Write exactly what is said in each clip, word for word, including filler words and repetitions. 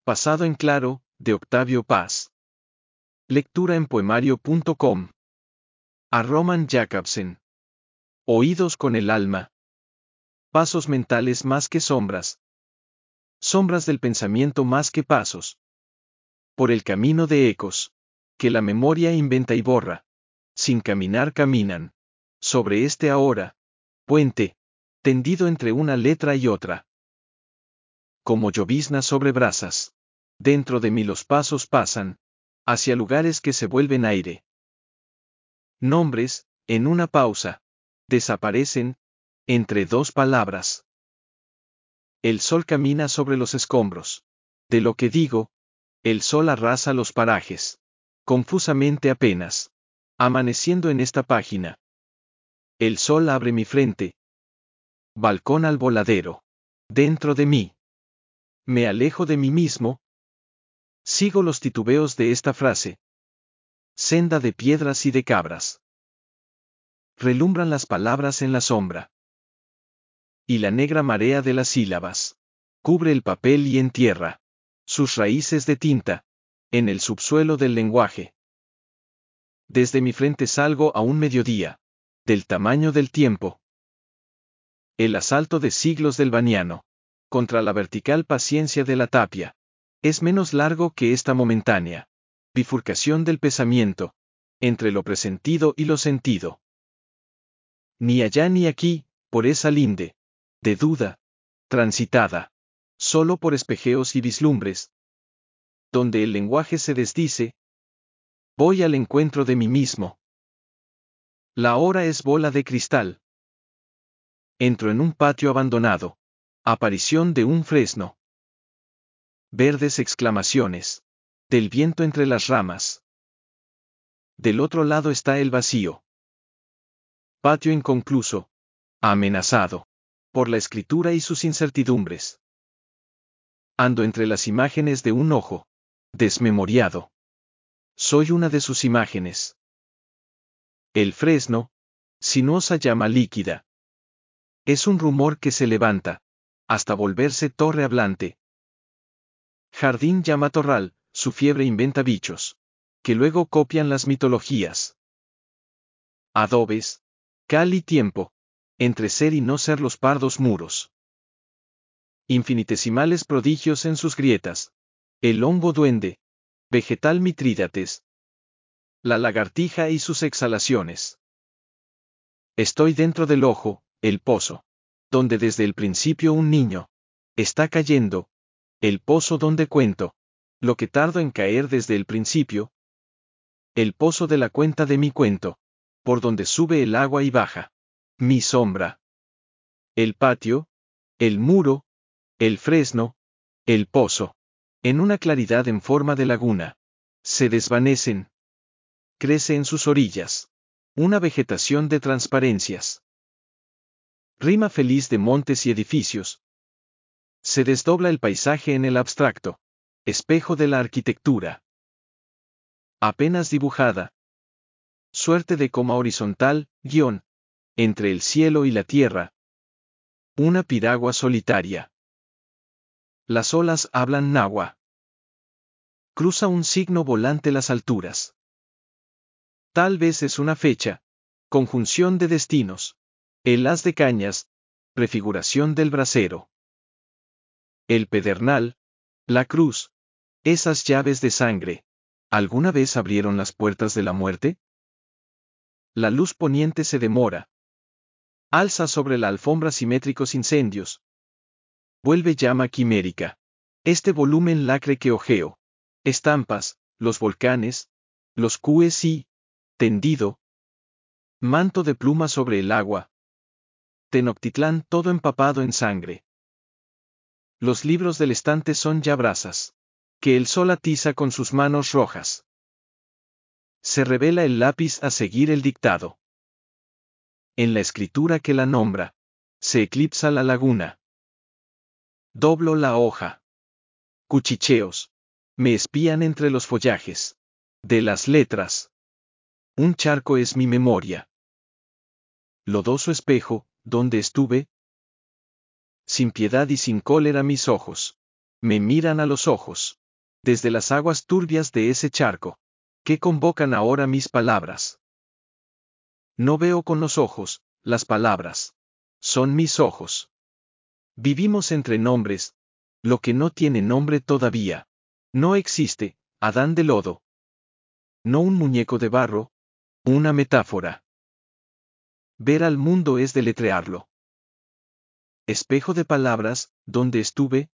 Pasado en claro, de Octavio Paz. Lectura en poemario punto com. A Roman Jakobsen. Oídos con el alma. Pasos mentales más que sombras. Sombras del pensamiento más que pasos. Por el camino de ecos, que la memoria inventa y borra. Sin caminar caminan. Sobre este ahora, puente, tendido entre una letra y otra. Como llovizna sobre brasas. Dentro de mí los pasos pasan, hacia lugares que se vuelven aire. Nombres, en una pausa, desaparecen, entre dos palabras. El sol camina sobre los escombros. De lo que digo, el sol arrasa los parajes. Confusamente apenas. Amaneciendo en esta página. El sol abre mi frente. Balcón al voladero. Dentro de mí. Me alejo de mí mismo. Sigo los titubeos de esta frase. Senda de piedras y de cabras. Relumbran las palabras en la sombra. Y la negra marea de las sílabas. Cubre el papel y entierra sus raíces de tinta en el subsuelo del lenguaje. Desde mi frente salgo a un mediodía, del tamaño del tiempo. El asalto de siglos del Baniano, contra la vertical paciencia de la tapia, es menos largo que esta momentánea bifurcación del pensamiento, entre lo presentido y lo sentido. Ni allá ni aquí, por esa linde, de duda, transitada, solo por espejeos y vislumbres, donde el lenguaje se desdice, voy al encuentro de mí mismo. La hora es bola de cristal. Entro en un patio abandonado. Aparición de un fresno. Verdes exclamaciones. Del viento entre las ramas. Del otro lado está el vacío. Patio inconcluso. Amenazado. Por la escritura y sus incertidumbres. Ando entre las imágenes de un ojo. Desmemoriado. Soy una de sus imágenes. El fresno, sinuosa llama líquida. Es un rumor que se levanta, hasta volverse torre hablante. Jardín llama matorral, su fiebre inventa bichos, que luego copian las mitologías. Adobes, cal y tiempo, entre ser y no ser los pardos muros. Infinitesimales prodigios en sus grietas. El hongo duende, vegetal mitrídates. La lagartija y sus exhalaciones. Estoy dentro del ojo, el pozo, donde desde el principio un niño está cayendo, el pozo donde cuento lo que tardo en caer desde el principio, el pozo de la cuenta de mi cuento, por donde sube el agua y baja mi sombra. El patio, el muro, el fresno, el pozo, en una claridad en forma de laguna, se desvanecen. Crece en sus orillas una vegetación de transparencias. Rima feliz de montes y edificios. Se desdobla el paisaje en el abstracto, espejo de la arquitectura. Apenas dibujada. Suerte de coma horizontal, guión, entre el cielo y la tierra. Una piragua solitaria. Las olas hablan náhuatl. Cruza un signo volante las alturas. Tal vez es una fecha, conjunción de destinos. El haz de cañas, prefiguración del brasero. El pedernal, la cruz, esas llaves de sangre, ¿alguna vez abrieron las puertas de la muerte? La luz poniente se demora. Alza sobre la alfombra simétricos incendios. Vuelve llama quimérica. Este volumen lacre que ojeo. Estampas, los volcanes, los cúes y, tendido, manto de pluma sobre el agua. Tenochtitlán todo empapado en sangre. Los libros del estante son ya brasas, que el sol atiza con sus manos rojas. Se revela el lápiz a seguir el dictado. En la escritura que la nombra, se eclipsa la laguna. Doblo la hoja. Cuchicheos. Me espían entre los follajes. De las letras. Un charco es mi memoria. Lodoso espejo, ¿dónde estuve? Sin piedad y sin cólera mis ojos me miran a los ojos. Desde las aguas turbias de ese charco. ¿Qué convocan ahora mis palabras? No veo con los ojos, las palabras. Son mis ojos. Vivimos entre nombres. Lo que no tiene nombre todavía. No existe, Adán de lodo. No un muñeco de barro. Una metáfora. Ver al mundo es deletrearlo. Espejo de palabras, ¿dónde estuve?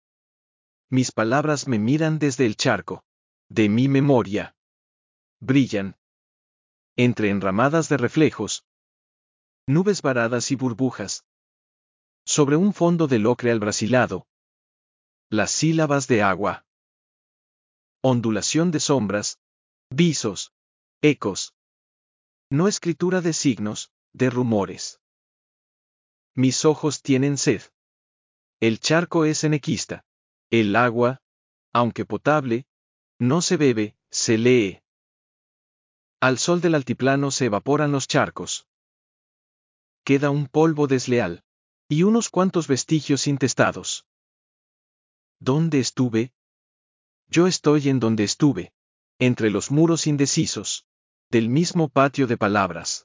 Mis palabras me miran desde el charco. De mi memoria. Brillan. Entre enramadas de reflejos. Nubes varadas y burbujas. Sobre un fondo del ocre albrasilado. Las sílabas de agua. Ondulación de sombras. Visos. Ecos. No escritura de signos, de rumores. Mis ojos tienen sed. El charco es enequista. El agua, aunque potable, no se bebe, se lee. Al sol del altiplano se evaporan los charcos. Queda un polvo desleal. Y unos cuantos vestigios intestados. ¿Dónde estuve? Yo estoy en donde estuve. Entre los muros indecisos. Del mismo patio de palabras.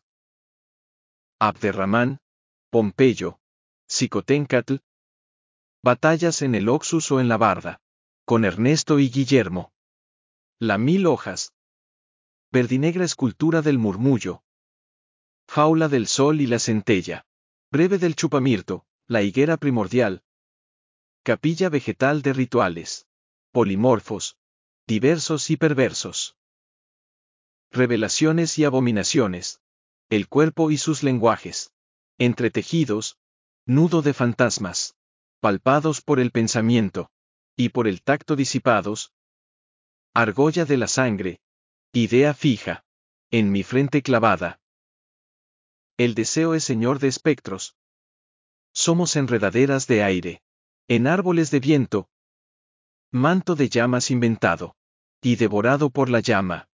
Abderramán, Pompeyo, Xicoténcatl. Batallas en el Oxus o en la Barda. Con Ernesto y Guillermo. La mil hojas. Verdinegra escultura del murmullo. Jaula del sol y la centella. Breve del chupamirto, la higuera primordial. Capilla vegetal de rituales. Polimorfos. Diversos y perversos. Revelaciones y abominaciones. El cuerpo y sus lenguajes. Entretejidos. Nudo de fantasmas. Palpados por el pensamiento. Y por el tacto disipados. Argolla de la sangre. Idea fija. En mi frente clavada. El deseo es señor de espectros. Somos enredaderas de aire. En árboles de viento. Manto de llamas inventado. Y devorado por la llama.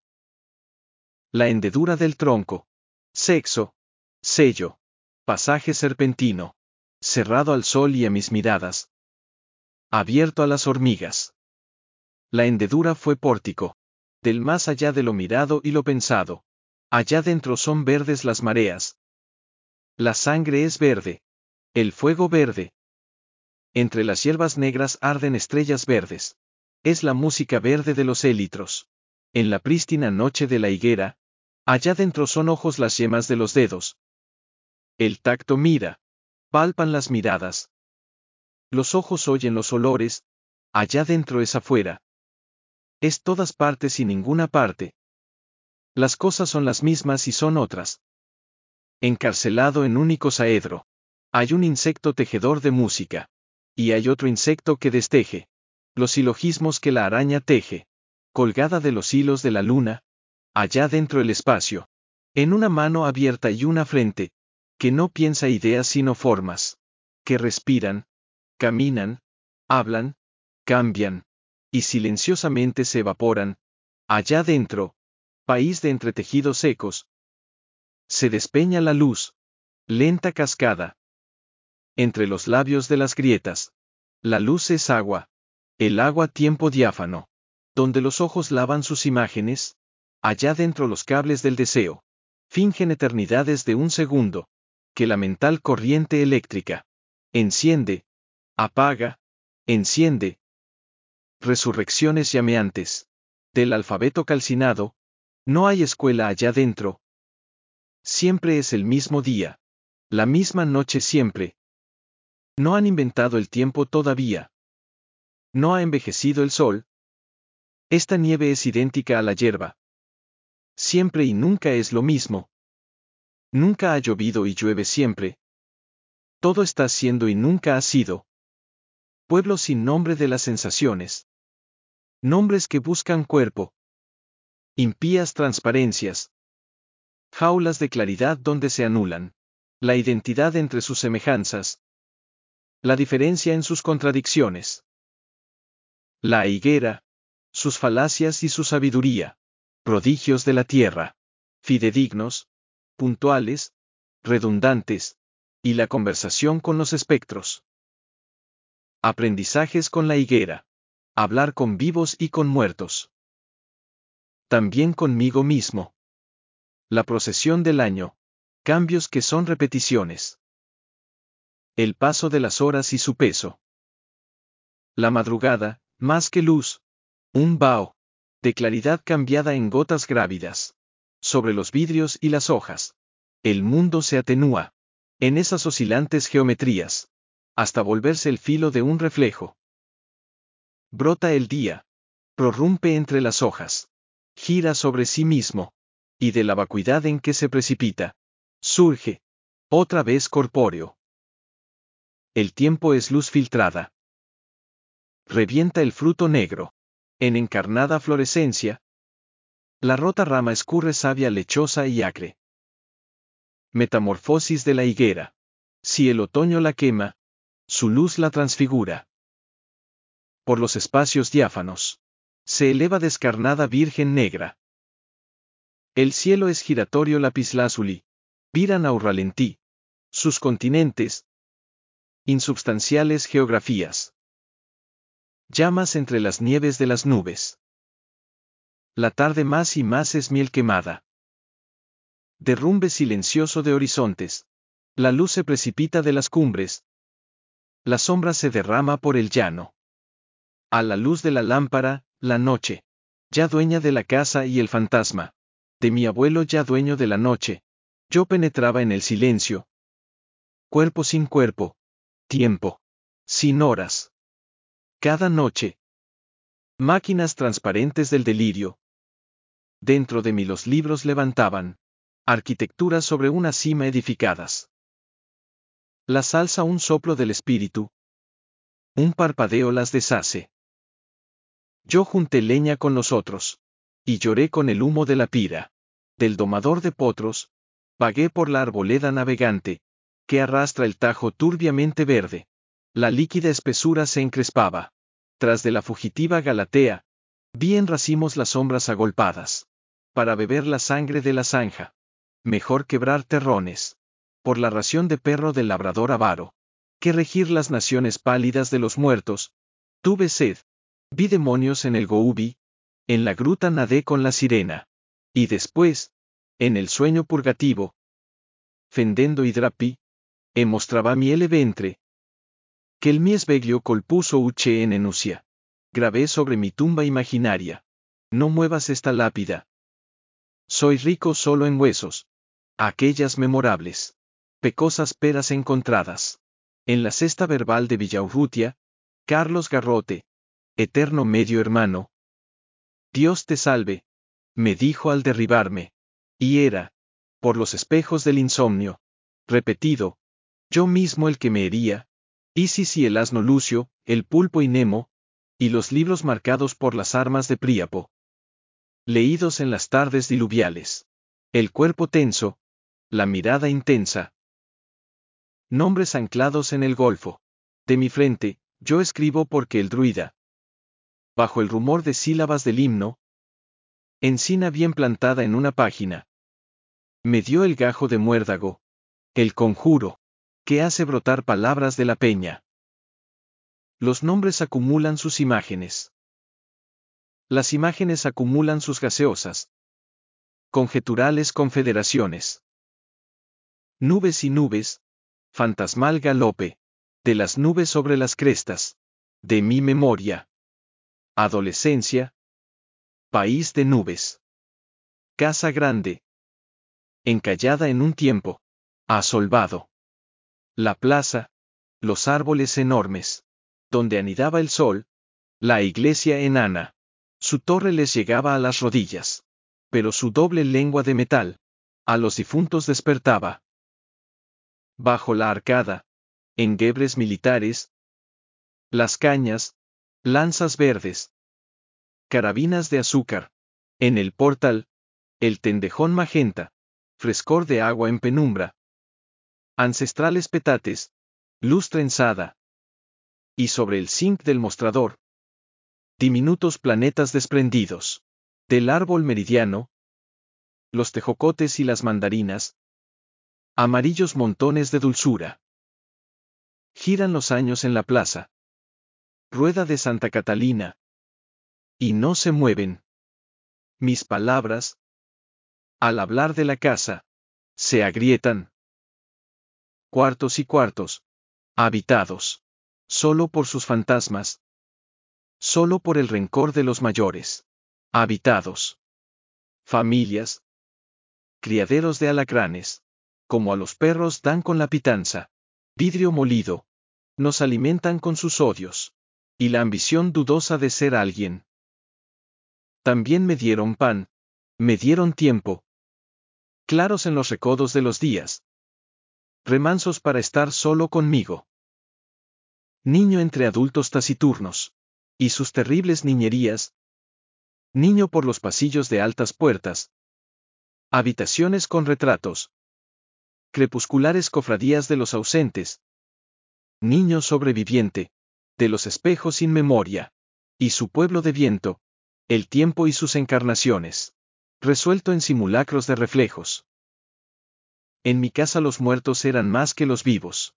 La hendedura del tronco. Sexo. Sello. Pasaje serpentino. Cerrado al sol y a mis miradas. Abierto a las hormigas. La hendedura fue pórtico. Del más allá de lo mirado y lo pensado. Allá dentro son verdes las mareas. La sangre es verde. El fuego verde. Entre las hierbas negras arden estrellas verdes. Es la música verde de los élitros. En la prístina noche de la higuera, allá dentro son ojos las yemas de los dedos. El tacto mira. Palpan las miradas. Los ojos oyen los olores. Allá dentro es afuera. Es todas partes y ninguna parte. Las cosas son las mismas y son otras. Encarcelado en un icosaedro. Hay un insecto tejedor de música. Y hay otro insecto que desteje. Los silogismos que la araña teje. Colgada de los hilos de la luna. Allá dentro el espacio. En una mano abierta y una frente. Que no piensa ideas sino formas. Que respiran. Caminan. Hablan. Cambian. Y silenciosamente se evaporan. Allá dentro. País de entretejidos secos. Se despeña la luz. Lenta cascada. Entre los labios de las grietas. La luz es agua. El agua tiempo diáfano. Donde los ojos lavan sus imágenes. Allá dentro los cables del deseo. Fingen eternidades de un segundo. Que la mental corriente eléctrica. Enciende. Apaga. Enciende. Resurrecciones llameantes. Del alfabeto calcinado. No hay escuela allá dentro. Siempre es el mismo día. La misma noche siempre. No han inventado el tiempo todavía. No ha envejecido el sol. Esta nieve es idéntica a la hierba. Siempre y nunca es lo mismo. Nunca ha llovido y llueve siempre. Todo está siendo y nunca ha sido. Pueblo sin nombre de las sensaciones. Nombres que buscan cuerpo. Impías transparencias. Jaulas de claridad donde se anulan. La identidad entre sus semejanzas. La diferencia en sus contradicciones. La higuera. Sus falacias y su sabiduría. Prodigios de la tierra. Fidedignos. Puntuales. Redundantes. Y la conversación con los espectros. Aprendizajes con la higuera. Hablar con vivos y con muertos. También conmigo mismo. La procesión del año. Cambios que son repeticiones. El paso de las horas y su peso. La madrugada, más que luz. Un vaho de claridad cambiada en gotas grávidas. Sobre los vidrios y las hojas. El mundo se atenúa. En esas oscilantes geometrías. Hasta volverse el filo de un reflejo. Brota el día. Prorrumpe entre las hojas. Gira sobre sí mismo. Y de la vacuidad en que se precipita. Surge. Otra vez corpóreo. El tiempo es luz filtrada. Revienta el fruto negro. En encarnada florescencia. La rota rama escurre savia lechosa y acre. Metamorfosis de la higuera. Si el otoño la quema, su luz la transfigura. Por los espacios diáfanos. Se eleva descarnada virgen negra. El cielo es giratorio lapislázuli. Viran a ralentí. Sus continentes. Insubstanciales geografías. Llamas entre las nieves de las nubes. La tarde más y más es miel quemada. Derrumbe silencioso de horizontes. La luz se precipita de las cumbres. La sombra se derrama por el llano. A la luz de la lámpara, la noche. Ya dueña de la casa y el fantasma. De mi abuelo ya dueño de la noche. Yo penetraba en el silencio. Cuerpo sin cuerpo. Tiempo. Sin horas. Cada noche. Máquinas transparentes del delirio. Dentro de mí los libros levantaban. Arquitecturas sobre una cima edificadas. La salsa un soplo del espíritu. Un parpadeo las deshace. Yo junté leña con los otros. Y lloré con el humo de la pira. Del domador de potros. Vagué por la arboleda navegante. Que arrastra el tajo turbiamente verde. La líquida espesura se encrespaba. Tras de la fugitiva Galatea. Vi en racimos las sombras agolpadas. Para beber la sangre de la zanja. Mejor quebrar terrones. Por la ración de perro del labrador avaro. Que regir las naciones pálidas de los muertos. Tuve sed. Vi demonios en el Goubi. En la gruta nadé con la sirena. Y después, en el sueño purgativo. Fendendo hidrapi. E mostraba miele ventre. Que el mi sveglio colpuso uche en enusia. Grabé sobre mi tumba imaginaria. No muevas esta lápida. Soy rico solo en huesos. Aquellas memorables. Pecosas peras encontradas. En la cesta verbal de Villaurrutia. Carlos Garrote. Eterno medio hermano. Dios te salve. Me dijo al derribarme. Y era. Por los espejos del insomnio. Repetido. Yo mismo el que me hería. Isis y el asno Lucio, el pulpo y Nemo. Y los libros marcados por las armas de Príapo. Leídos en las tardes diluviales. El cuerpo tenso. La mirada intensa. Nombres anclados en el golfo. De mi frente, yo escribo porque el druida. Bajo el rumor de sílabas del himno. Encina bien plantada en una página. Me dio el gajo de muérdago. El conjuro. Que hace brotar palabras de la peña. Los nombres acumulan sus imágenes. Las imágenes acumulan sus gaseosas. Conjeturales confederaciones. Nubes y nubes. Fantasmal galope. De las nubes sobre las crestas. De mi memoria. Adolescencia. País de nubes. Casa grande. Encallada en un tiempo. Asolvado. La plaza. Los árboles enormes. Donde anidaba el sol. La iglesia enana. Su torre les llegaba a las rodillas. Pero su doble lengua de metal. A los difuntos despertaba. Bajo la arcada. Enguebres militares. Las cañas. Lanzas verdes. Carabinas de azúcar. En el portal. El tendejón magenta. Frescor de agua en penumbra. Ancestrales petates. Luz trenzada. Y sobre el zinc del mostrador. Diminutos planetas desprendidos. Del árbol meridiano. Los tejocotes y las mandarinas. Amarillos montones de dulzura. Giran los años en la plaza. rueda de Santa Catalina. Y no se mueven. Mis palabras, al hablar de la casa, se agrietan. Cuartos y cuartos, habitados, solo por sus fantasmas. Solo por el rencor de los mayores. Habitados. Familias. Criaderos de alacranes. Como a los perros dan con la pitanza. Vidrio molido. Nos alimentan con sus odios. Y la ambición dudosa de ser alguien. También me dieron pan. Me dieron tiempo. Claros en los recodos de los días. Remansos para estar solo conmigo. Niño entre adultos taciturnos. Y sus terribles niñerías. Niño por los pasillos de altas puertas. Habitaciones con retratos. Crepusculares cofradías de los ausentes. Niño sobreviviente. De los espejos sin memoria. Y su pueblo de viento. El tiempo y sus encarnaciones. Resuelto en simulacros de reflejos. En mi casa los muertos eran más que los vivos.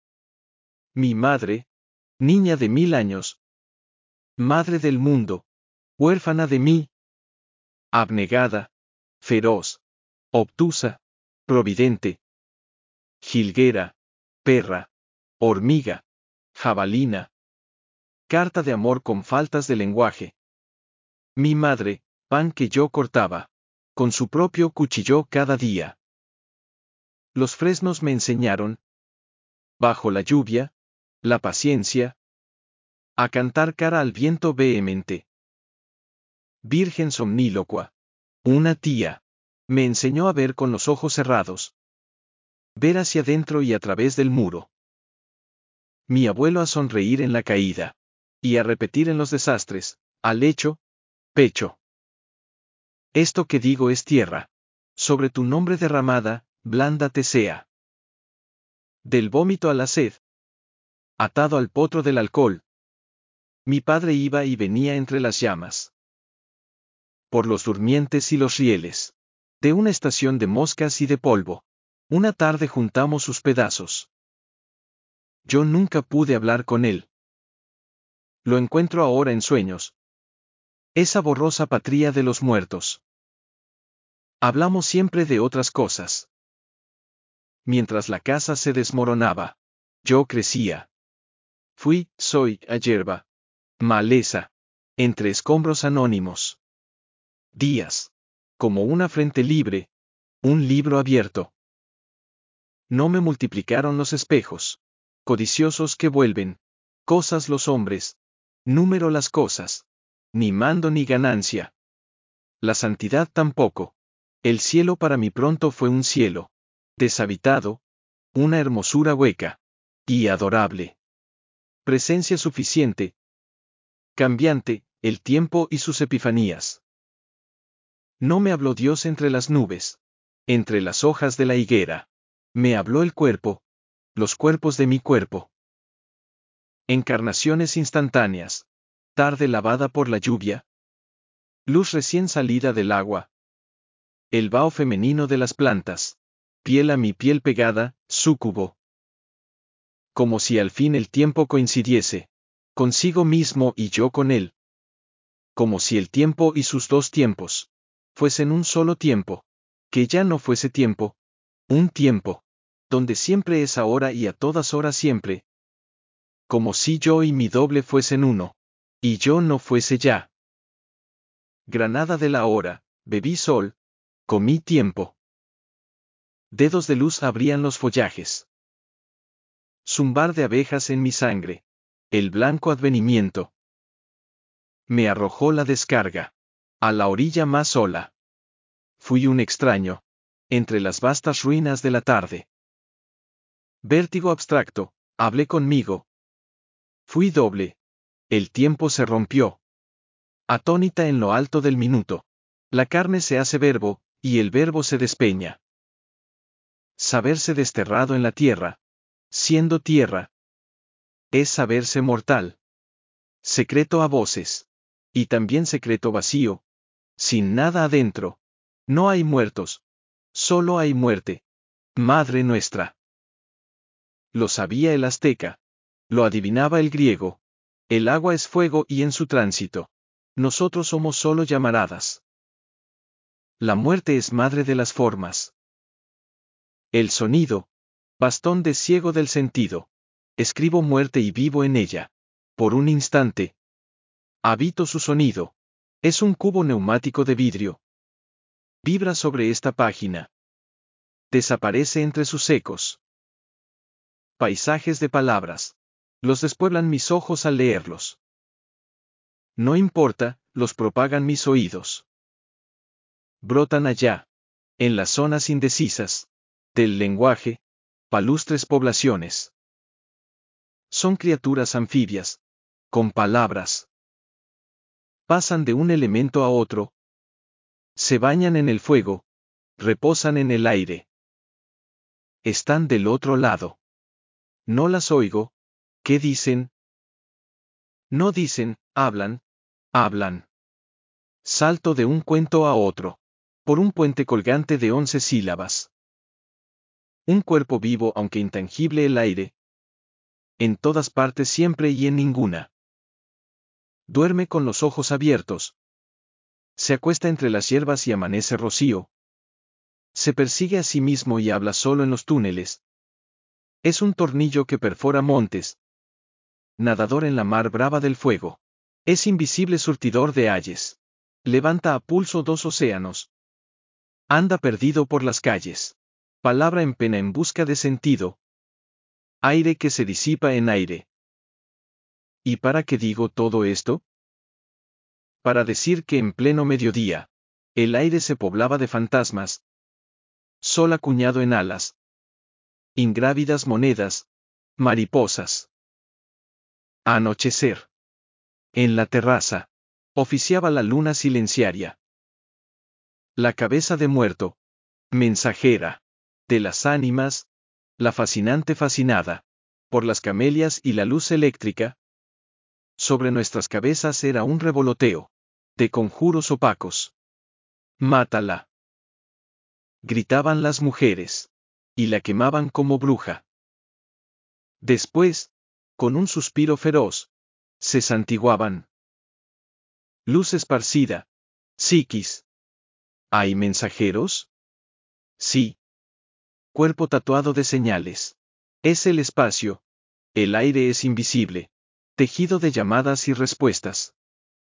Mi madre, niña de mil años. Madre del mundo. Huérfana de mí. Abnegada. Feroz. Obtusa. Providente. Jilguera. Perra. Hormiga. Jabalina. Carta de amor con faltas de lenguaje. Mi madre, pan que yo cortaba. Con su propio cuchillo cada día. Los fresnos me enseñaron. Bajo la lluvia. La paciencia. A cantar cara al viento vehemente. Virgen somnílocua. Una tía. Me enseñó a ver con los ojos cerrados. Ver hacia adentro y a través del muro. Mi abuelo a sonreír en la caída. Y a repetir en los desastres, al hecho, pecho. Esto que digo es tierra. Sobre tu nombre derramada, blanda te sea. Del vómito a la sed. Atado al potro del alcohol. Mi padre iba y venía entre las llamas. Por los durmientes y los rieles. De una estación de moscas y de polvo. Una tarde juntamos sus pedazos. Yo nunca pude hablar con él. Lo encuentro ahora en sueños. Esa borrosa patria de los muertos. Hablamos siempre de otras cosas. Mientras la casa se desmoronaba, yo crecía. Fui, soy, a hierba. Maleza. Entre escombros anónimos. Días. Como una frente libre. Un libro abierto. No me multiplicaron los espejos. Codiciosos que vuelven. Cosas los hombres. Número las cosas. Ni mando ni ganancia. La santidad tampoco. El cielo para mí pronto fue un cielo. Deshabitado. Una hermosura hueca. Y adorable. Presencia suficiente. Cambiante, el tiempo y sus epifanías. No me habló Dios entre las nubes. Entre las hojas de la higuera. Me habló el cuerpo. Los cuerpos de mi cuerpo. Encarnaciones instantáneas. Tarde lavada por la lluvia. Luz recién salida del agua. El vaho femenino de las plantas. Piel a mi piel pegada, súcubo. Como si al fin el tiempo coincidiese. Consigo mismo y yo con él. Como si el tiempo y sus dos tiempos. Fuesen un solo tiempo. Que ya no fuese tiempo. Un tiempo. Donde siempre es ahora y a todas horas siempre. Como si yo y mi doble fuesen uno. Y yo no fuese ya. Granada de la hora, bebí sol. Comí tiempo. Dedos de luz abrían los follajes. Zumbar de abejas en mi sangre. El blanco advenimiento. Me arrojó la descarga. A la orilla más sola. Fui un extraño. Entre las vastas ruinas de la tarde. Vértigo abstracto, hablé conmigo. Fui doble. El tiempo se rompió. Atónita en lo alto del minuto. La carne se hace verbo, y el verbo se despeña. Saberse desterrado en la tierra. Siendo tierra. Es saberse mortal. Secreto a voces. Y también secreto vacío. Sin nada adentro. No hay muertos. Solo hay muerte. Madre nuestra. Lo sabía el azteca. Lo adivinaba el griego. El agua es fuego y en su tránsito. Nosotros somos solo llamaradas. La muerte es madre de las formas. El sonido, bastón de ciego del sentido. Escribo muerte y vivo en ella. Por un instante. Habito su sonido. Es un cubo neumático de vidrio. Vibra sobre esta página. Desaparece entre sus ecos. Paisajes de palabras. Los despueblan mis ojos al leerlos. No importa, los propagan mis oídos. Brotan allá. En las zonas indecisas. Del lenguaje. Palustres poblaciones. Son criaturas anfibias. Con palabras. Pasan de un elemento a otro. Se bañan en el fuego. Reposan en el aire. Están del otro lado. No las oigo. ¿Qué dicen? No dicen, hablan. Hablan. Salto de un cuento a otro. Por un puente colgante de once sílabas. Un cuerpo vivo aunque intangible el aire. En todas partes siempre y en ninguna. Duerme con los ojos abiertos. Se acuesta entre las hierbas y amanece rocío. Se persigue a sí mismo y habla solo en los túneles. Es un tornillo que perfora montes. Nadador en la mar brava del fuego. Es invisible surtidor de ayes. Levanta a pulso dos océanos. Anda perdido por las calles. Palabra en pena en busca de sentido. Aire que se disipa en aire. ¿Y para qué digo todo esto? Para decir que en pleno mediodía, el aire se poblaba de fantasmas. Sol acuñado en alas. Ingrávidas monedas. Mariposas. Anochecer. En la terraza. Oficiaba la luna silenciaria. La cabeza de muerto. Mensajera. De las ánimas. La fascinante fascinada. Por las camelias y la luz eléctrica. Sobre nuestras cabezas era un revoloteo. De conjuros opacos. Mátala. Gritaban las mujeres. Y la quemaban como bruja. Después, con un suspiro feroz, se santiguaban. Luz esparcida. Psiquis. ¿Hay mensajeros? Sí. Cuerpo tatuado de señales. Es el espacio. El aire es invisible. Tejido de llamadas y respuestas.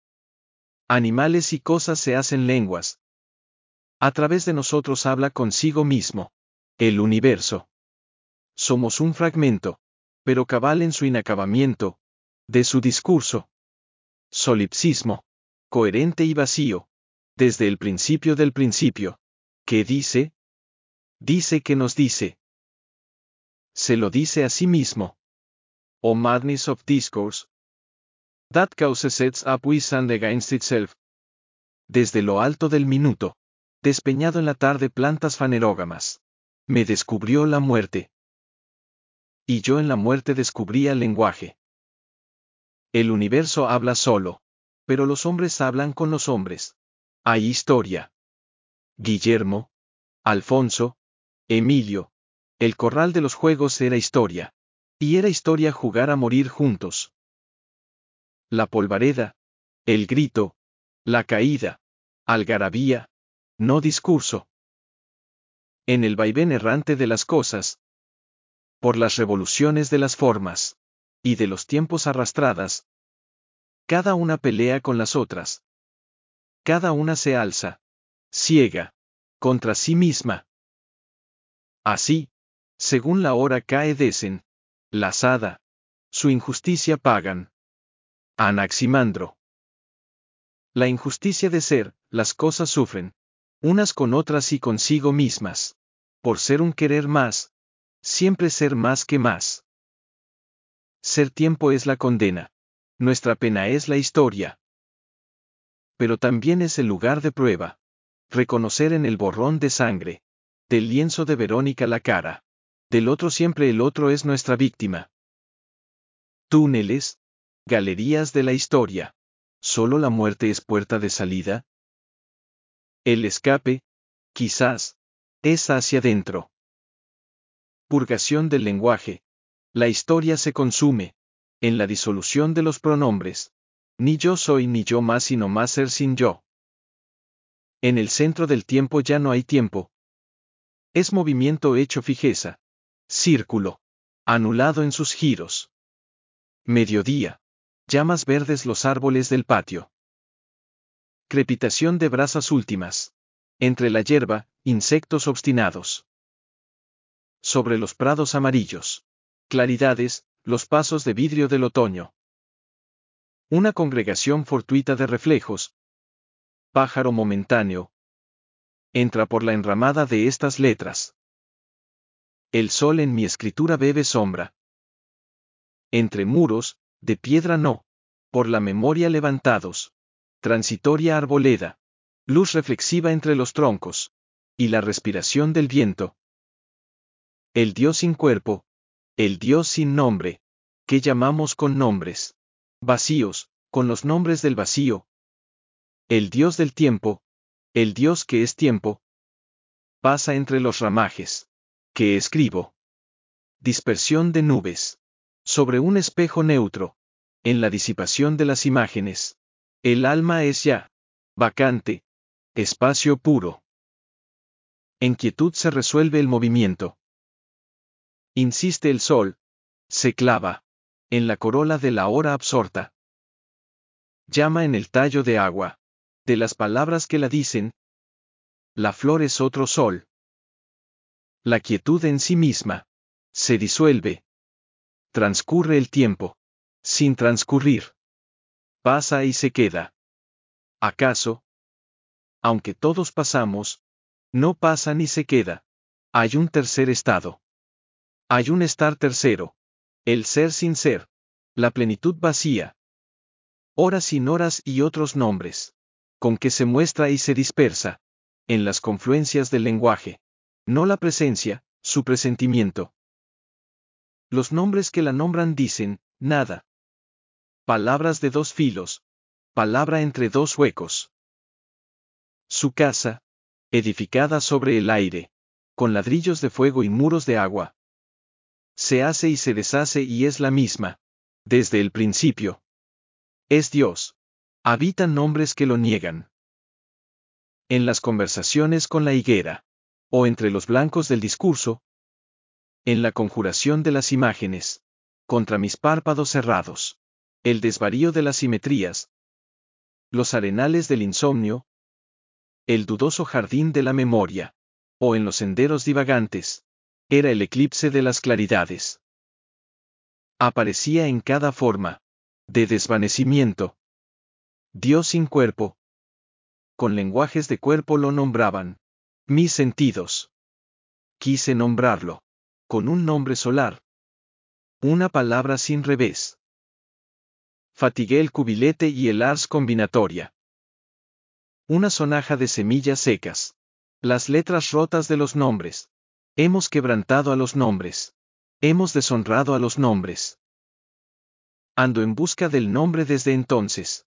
Animales y cosas se hacen lenguas. A través de nosotros habla consigo mismo. El universo. Somos un fragmento, pero cabal en su inacabamiento, de su discurso. Solipsismo. Coherente y vacío. Desde el principio del principio. ¿Qué dice? Dice que nos dice. Se lo dice a sí mismo. O madness of discourse. That cause sets up wisdom against itself. Desde lo alto del minuto. Despeñado en la tarde plantas fanerógamas. Me descubrió la muerte. Y yo en la muerte descubría el lenguaje. El universo habla solo. Pero los hombres hablan con los hombres. Hay historia. Guillermo. Alfonso. Emilio. El corral de los juegos era historia. Y era historia jugar a morir juntos. La polvareda. El grito. La caída. Algarabía. No discurso. En el vaivén errante de las cosas. Por las revoluciones de las formas. Y de los tiempos arrastradas. Cada una pelea con las otras. Cada una se alza. Ciega. Contra sí misma. Así. Según la hora cae decen. Lazada. Su injusticia pagan. Anaximandro. La injusticia de ser, las cosas sufren. Unas con otras y consigo mismas. Por ser un querer más. Siempre ser más que más. Ser tiempo es la condena. Nuestra pena es la historia. Pero también es el lugar de prueba. Reconocer en el borrón de sangre. Del lienzo de Verónica la cara. Del otro siempre el otro es nuestra víctima. Túneles. Galerías de la historia. ¿Solo la muerte es puerta de salida? El escape, quizás, es hacia adentro. Purgación del lenguaje. La historia se consume. en la disolución de los pronombres. Ni yo soy ni yo más sino más ser sin yo. En el centro del tiempo ya no hay tiempo. Es movimiento hecho fijeza. Círculo. Anulado en sus giros. Mediodía. Llamas verdes los árboles del patio. Crepitación de brasas últimas. Entre la hierba, insectos obstinados. Sobre los prados amarillos. Claridades, los pasos de vidrio del otoño. Una congregación fortuita de reflejos. Pájaro momentáneo. Entra por la enramada de estas letras. El sol en mi escritura bebe sombra. Entre muros, de piedra no. Por la memoria levantados. Transitoria arboleda. Luz reflexiva entre los troncos. Y la respiración del viento. El Dios sin cuerpo. El Dios sin nombre. Que llamamos con nombres. Vacíos, con los nombres del vacío. El Dios del tiempo. El Dios que es tiempo. Pasa entre los ramajes. Que escribo. Dispersión de nubes. Sobre un espejo neutro. En la disipación de las imágenes. El alma es ya. Vacante. Espacio puro. En quietud se resuelve el movimiento. Insiste el sol. Se clava. En la corola de la hora absorta. Llama en el tallo de agua. De las palabras que la dicen. La flor es otro sol. La quietud en sí misma. Se disuelve. Transcurre el tiempo. Sin transcurrir. Pasa y se queda. ¿Acaso? Aunque todos pasamos, no pasa ni se queda. Hay un tercer estado. Hay un estar tercero. El ser sin ser. La plenitud vacía. Horas sin horas y otros nombres. Con que se muestra y se dispersa. En las confluencias del lenguaje. No la presencia, su presentimiento. Los nombres que la nombran dicen, nada. Palabras de dos filos. Palabra entre dos huecos. Su casa. Edificada sobre el aire. Con ladrillos de fuego y muros de agua. Se hace y se deshace y es la misma. Desde el principio. Es Dios. Habitan nombres que lo niegan. En las conversaciones con la higuera. O entre los blancos del discurso. En la conjuración de las imágenes. Contra mis párpados cerrados. El desvarío de las simetrías. Los arenales del insomnio. El dudoso jardín de la memoria. O en los senderos divagantes. Era el eclipse de las claridades. Aparecía en cada forma. De desvanecimiento. Dios sin cuerpo. Con lenguajes de cuerpo lo nombraban. Mis sentidos. Quise nombrarlo. Con un nombre solar. Una palabra sin revés. Fatigué el cubilete y el ars combinatoria. Una sonaja de semillas secas. Las letras rotas de los nombres. Hemos quebrantado a los nombres. Hemos deshonrado a los nombres. Ando en busca del nombre desde entonces.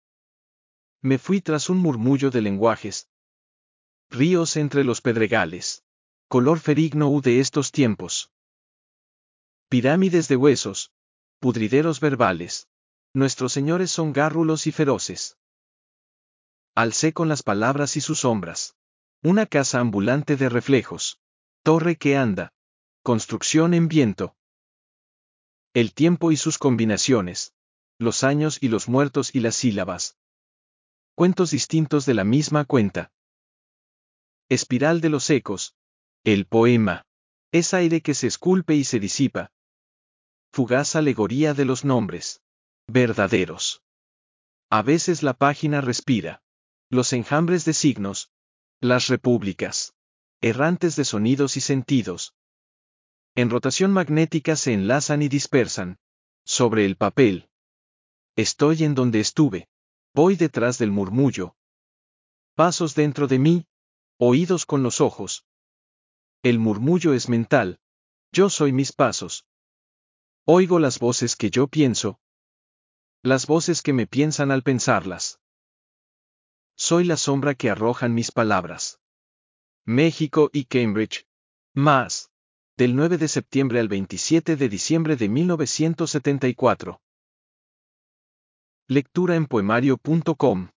Me fui tras un murmullo de lenguajes. Ríos entre los pedregales. Color ferigno u de estos tiempos. Pirámides de huesos. Pudrideros verbales. Nuestros señores son gárrulos y feroces. Alcé con las palabras y sus sombras. Una casa ambulante de reflejos. Torre que anda. Construcción en viento. El tiempo y sus combinaciones. Los años y los muertos y las sílabas. Cuentos distintos de la misma cuenta. Espiral de los ecos. El poema. Es aire que se esculpe y se disipa. Fugaz alegoría de los nombres. Verdaderos. A veces la página respira. Los enjambres de signos. Las repúblicas. Errantes de sonidos y sentidos. En rotación magnética se enlazan y dispersan. Sobre el papel. Estoy en donde estuve. Voy detrás del murmullo. Pasos dentro de mí. Oídos con los ojos. El murmullo es mental. Yo soy mis pasos. Oigo las voces que yo pienso. Las voces que me piensan al pensarlas. Soy la sombra que arrojan mis palabras. México y Cambridge. Más. Del nueve de septiembre al veintisiete de diciembre de mil novecientos setenta y cuatro. Lectura en poemario punto com